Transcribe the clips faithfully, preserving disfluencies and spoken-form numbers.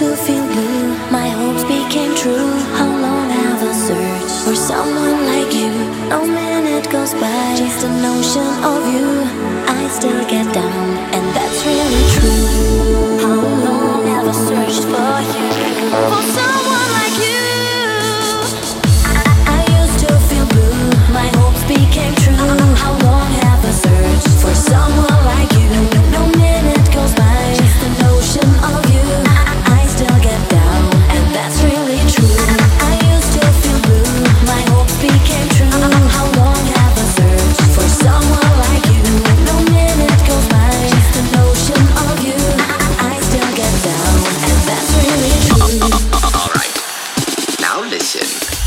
to feel blue, my hopes became true. How long have I searched for someone like you? No minute goes by, just a notion of you. I still get down, and that's really true. How long have I searched for you? For someone like you. I, I used to feel blue, my hopes became true. How long have I searched for someone like you? No, no minute goes by, just a notion of you. I, I still get down, and that's really true. I used to feel blue, my hopes became true. How long have I searched for someone like you? No minute goes by, just a notion of you. I, I still get down, and that's really true. Alright, now listen.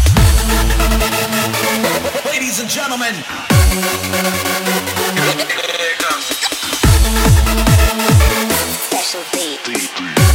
Ladies and gentlemen, Here it comes. Special beat. Beat.